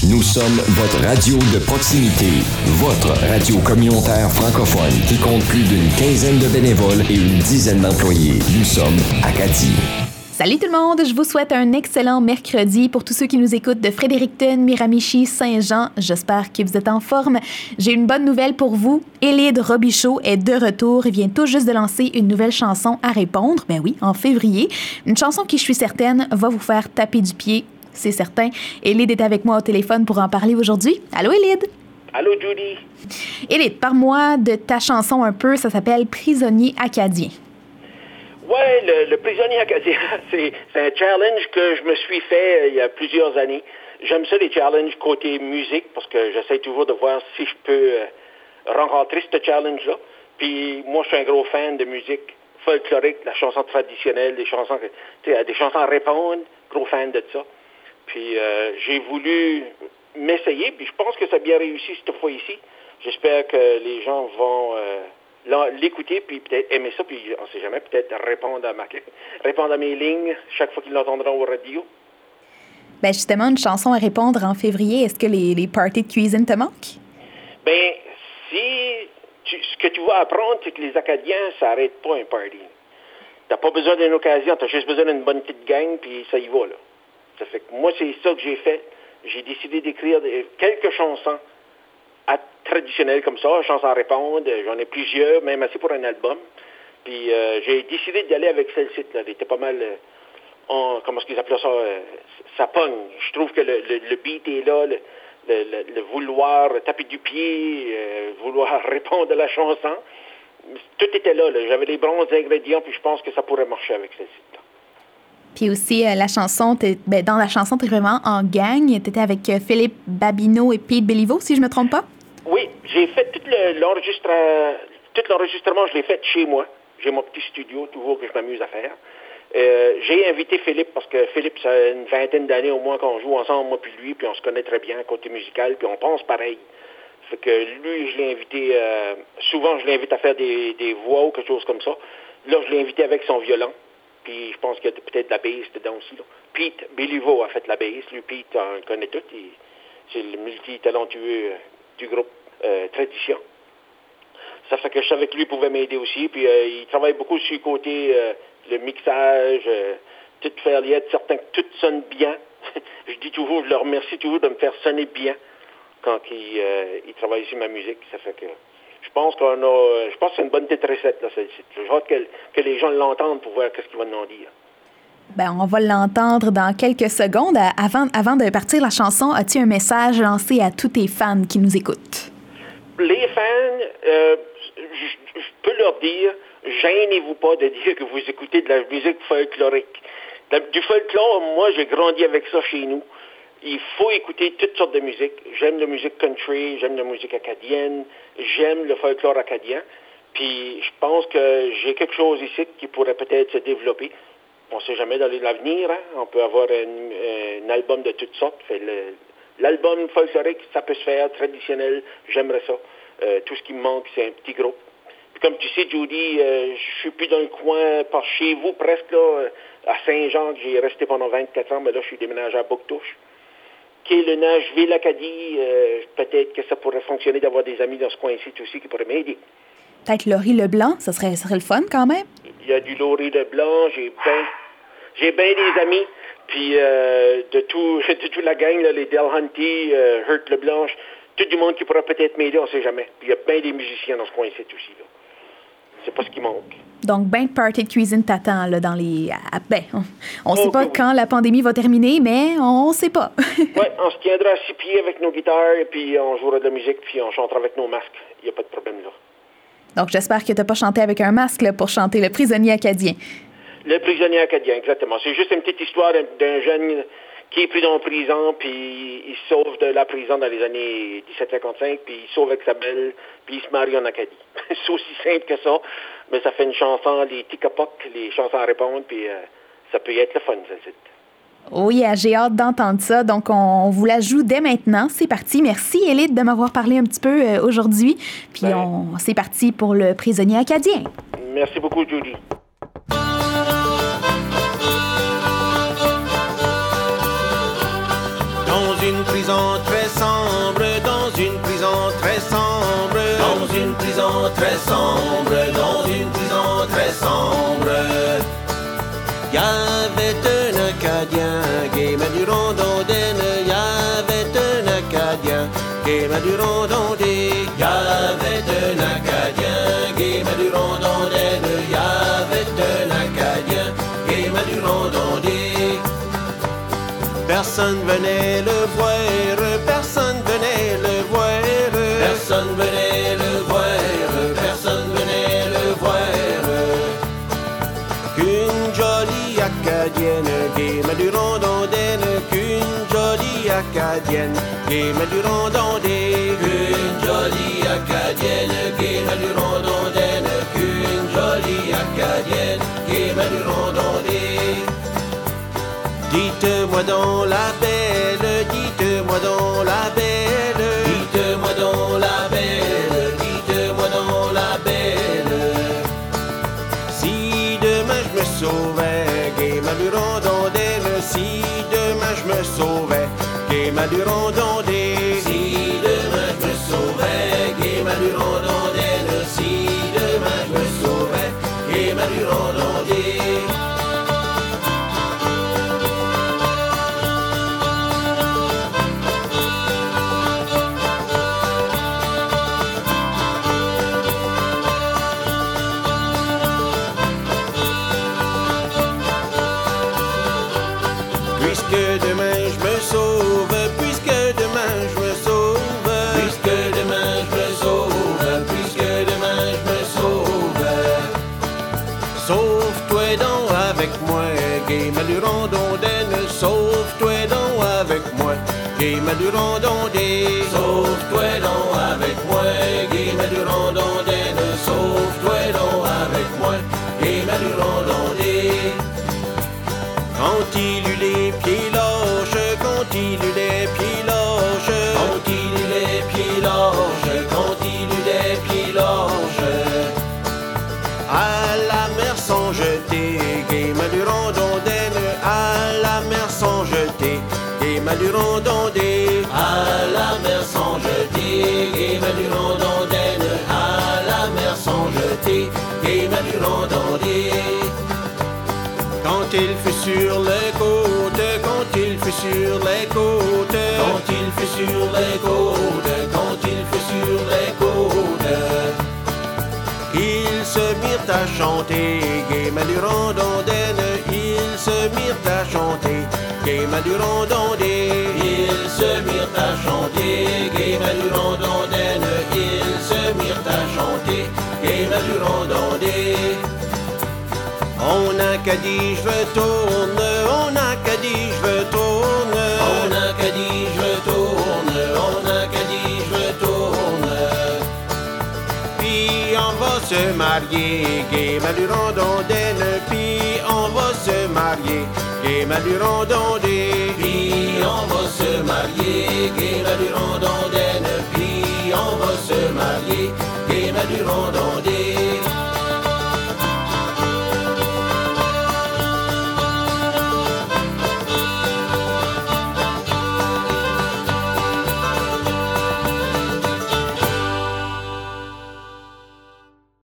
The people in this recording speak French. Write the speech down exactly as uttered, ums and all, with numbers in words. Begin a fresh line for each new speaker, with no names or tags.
Nous sommes votre radio de proximité, votre radio communautaire francophone qui compte plus d'une quinzaine de bénévoles et une dizaine d'employés. Nous sommes Acadie.
Salut tout le monde, je vous souhaite un excellent mercredi pour tous ceux qui nous écoutent de Fredericton, Miramichi, Saint-Jean. J'espère que vous êtes en forme. J'ai une bonne nouvelle pour vous. Élide Robichaud est de retour et vient tout juste de lancer une nouvelle chanson à répondre. Ben oui, en février. Une chanson qui, je suis certaine, va vous faire taper du pied. C'est certain. Élide est avec moi au téléphone pour en parler aujourd'hui. Allô, Élide?
Allô, Judy?
Élide, parle-moi de ta chanson un peu. Ça s'appelle « Prisonnier acadien ».
Ouais, le, le prisonnier acadien, c'est, c'est un challenge que je me suis fait euh, il y a plusieurs années. J'aime ça, les challenges côté musique, parce que j'essaie toujours de voir si je peux euh, rencontrer ce challenge-là. Puis moi, je suis un gros fan de musique folklorique, la chanson traditionnelle, des chansons, tu sais, des chansons à répondre, gros fan de ça. Puis euh, j'ai voulu m'essayer, puis je pense que ça a bien réussi cette fois ici. J'espère que les gens vont... Euh, l'écouter, puis peut-être aimer ça, puis on ne sait jamais, peut-être répondre à ma répondre à mes lignes chaque fois qu'ils l'entendront au radio.
Ben justement, une chanson à répondre en février, est-ce que les, les parties de cuisine te manquent?
Ben, si tu, ce que tu vas apprendre, c'est que les Acadiens, ça n'arrête pas un party. T'as pas besoin d'une occasion, t'as juste besoin d'une bonne petite gang, puis ça y va, là. Ça fait que moi, c'est ça que j'ai fait. J'ai décidé d'écrire des, quelques chansons traditionnelles comme ça, chansons à répondre, j'en ai plusieurs, même assez pour un album. Puis euh, j'ai décidé d'y aller avec celle-ci, là. Elle était pas mal, euh, on, comment est-ce qu'ils appellent ça, euh, ça pogne. Je trouve que le, le, le beat est là, le, le, le, le vouloir taper du pied, euh, vouloir répondre à la chanson. Tout était là, là. J'avais les bons ingrédients, puis je pense que ça pourrait marcher avec celle-ci, là.
Puis aussi, euh, la chanson, ben, dans la chanson, tu es vraiment en gang. Tu étais avec euh, Philippe Babineau et Pete Béliveau, si je me trompe pas?
Oui, j'ai fait tout le, l'enregistrement, tout l'enregistrement, je l'ai fait chez moi. J'ai mon petit studio, toujours que je m'amuse à faire. Euh, j'ai invité Philippe, parce que Philippe, ça a une vingtaine d'années au moins qu'on joue ensemble, moi puis lui, puis on se connaît très bien côté musical, puis on pense pareil. Fait que lui, je l'ai invité, euh, souvent je l'invite à faire des, des voix ou quelque chose comme ça. Là, je l'ai invité avec son violon. Puis je pense qu'il y a peut-être de la bass dedans aussi, là. Pete Béliveau a fait la bass. Lui, Pete, on le connaît tout. Il, c'est le multi-talentueux du groupe euh, Tradition. Ça fait que je savais que lui pouvait m'aider aussi. Puis euh, il travaille beaucoup sur le côté, euh, le mixage, euh, tout faire lier, être certain que tout sonne bien. Je dis toujours, je le remercie toujours de me faire sonner bien quand il, euh, il travaille sur ma musique. Ça fait que... Je pense qu'on a, je pense que c'est une bonne petite recette, là, celle-ci. J'ai hâte que, que les gens l'entendent pour voir qu'est-ce qu'ils vont en dire.
Ben, on va l'entendre dans quelques secondes. Avant, avant de partir la chanson, as-tu un message lancé à tous tes fans qui nous écoutent?
Les fans, euh, je, je peux leur dire, gênez-vous pas de dire que vous écoutez de la musique folklorique. Du folklore, moi, j'ai grandi avec ça chez nous. Il faut écouter toutes sortes de musique. J'aime la musique country, j'aime la musique acadienne, j'aime le folklore acadien. Puis je pense que j'ai quelque chose ici qui pourrait peut-être se développer. On ne sait jamais dans l'avenir, hein? On peut avoir un, un album de toutes sortes. Fait le, l'album folklorique, ça peut se faire, traditionnel, j'aimerais ça. Euh, tout ce qui me manque, c'est un petit groupe. Puis comme tu sais, Judy, euh, je suis plus dans le coin, par chez vous presque, là, à Saint-Jean, que j'ai resté pendant vingt-quatre ans, mais là, je suis déménagé à Bouctouche. Qui est le Nashville Acadie, euh, peut-être que ça pourrait fonctionner d'avoir des amis dans ce coin-ci aussi qui pourraient m'aider.
Peut-être Laurie Leblanc, ça serait, ça serait le fun quand même.
Il y a du Laurie Leblanc, j'ai bien j'ai bien des amis, puis euh, de tout de toute la gang, là, les Del Hunty, euh, Hurt Leblanche, tout du monde qui pourrait peut-être m'aider, on ne sait jamais. Puis il y a bien des musiciens dans ce coin-ci aussi, là. C'est pas ce qui manque.
Donc, ben de party de cuisine t'attend, là, dans les... Ah, ben, on ne sait
oh,
pas
oui.
quand la pandémie va terminer, mais on ne sait pas.
Oui, on se tiendra à six pieds avec nos guitares, et puis on jouera de la musique, puis on chantera avec nos masques. Il n'y a pas de problème, là.
Donc, j'espère que tu n'as pas chanté avec un masque, là, pour chanter Le prisonnier acadien.
Le prisonnier acadien, exactement. C'est juste une petite histoire d'un, d'un jeune qui est pris dans la prison, puis il se sauve de la prison dans les années dix-sept cinquante-cinq, puis il sauve avec sa belle, puis il se marie en Acadie. C'est aussi simple que ça, mais ça fait une chanson, les tic-a-poc, les chansons à répondre, puis euh, ça peut y être le fun, ça, c'est.
Oui, j'ai hâte d'entendre ça. Donc, on vous la joue dès maintenant. C'est parti. Merci, Élide, de m'avoir parlé un petit peu euh, aujourd'hui. Puis, ben, on, c'est parti pour Le prisonnier acadien.
Merci beaucoup, Judy.
Dans une prison prison très sombre, dans une prison très sombre, dans une prison très sombre, dans une prison très sombre. Y avait un Acadien, game du rondondaine, y avait un Acadien, game du rondondaine. Y avait un Acadien, game du rondondaine, y avait un Acadien, game du rondondaine. Personne venait le voir, personne venait le voir, personne venait le voir, personne venait le voir. Qu'une jolie Acadienne, game du rondondaine, qu'une jolie Acadienne, game du rondondaine, qu'une jolie Acadienne, game du rondondaine, qu'une jolie Acadienne, game du rondondaine. Dites-moi donc la belle, dites-moi donc la belle, dites-moi donc la belle, dites-moi donc la belle. Si demain je me sauvais, game du rondondaine, si demain je me sauvais, game du rondondaine, si demain je me sauvais, game du rondondaine, si demain je me sauvais, game du rondondaine. Puisque demain je me sauve, puisque demain je me sauve, puisque demain je me sauve, puisque demain je me sauve. Sauve-toi donc avec moi, game du rondondaine, sauve-toi donc avec moi, game du rondondaine, sauve-toi donc avec moi, game du rondondaine, sauve-toi donc avec moi, game du rondondaine. Quand il eut les pieds lâches, quand il eut les pieds lâches, quand il eut les pieds lâches, quand il eut les pieds lâches, à la mer sans jeter, game du rondondaine, à la mer sans jeter, game du rondondaine, à la mer sans jeter, game du rondondaine, à la mer sans jeter, game du rondondaine. Quand il fut sur les côtes, quand il fut sur les côtes, quand il fut sur les côtes, quand il fut sur les côtes, ils se mirent à chanter, game du rondondaine, ils se mirent à chanter, game du rondondaine, ils se mirent à chanter, game du rondondaine, ils se mirent à chanter, game du rondondaine. On a qu'à dit je retourne, on a qu'à dit je retourne, on a qu'à dit je retourne, on a qu'à dit je retourne. Puis on va se marier, game du rondondaine, puis on va se marier, game du rondondaine, puis on va se marier, game du rondondaine.